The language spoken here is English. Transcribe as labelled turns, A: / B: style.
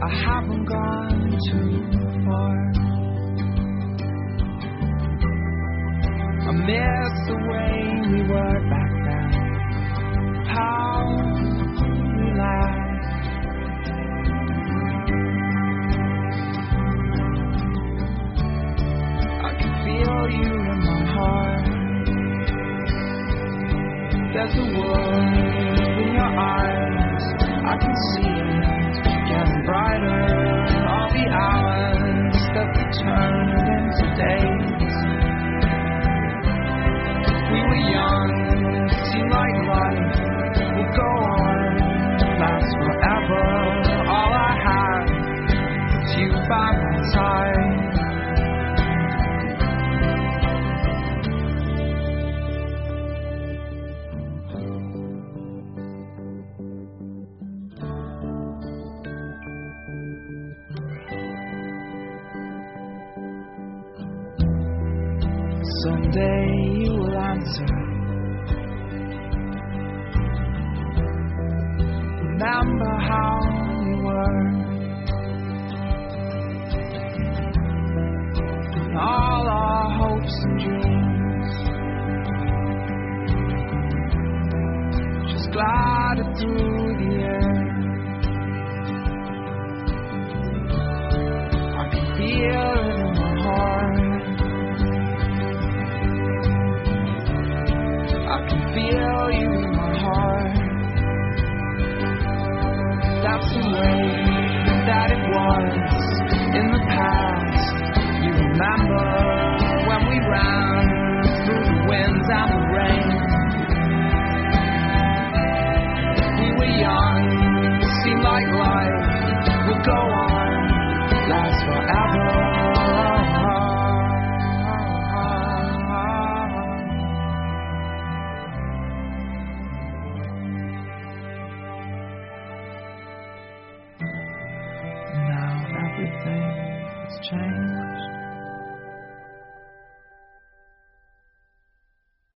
A: I haven't gone too far. I miss the way we were back then, how we laughed. I can feel you in my heart. There's a world in your eyes, I can see it getting brighter. All the hours that we turned into days. We were young, seemed like life would go on, last forever. All I had was you by my side. Someday you will answer. Remember how we were, and all our hopes and dreams just glided through the air. I can feel it in my heart. I can feel you in my heart. That's the way that it was in the past. You remember when we ran through the winds and the rain. We were young, seemed like life would go on, last forever. Everything has changed.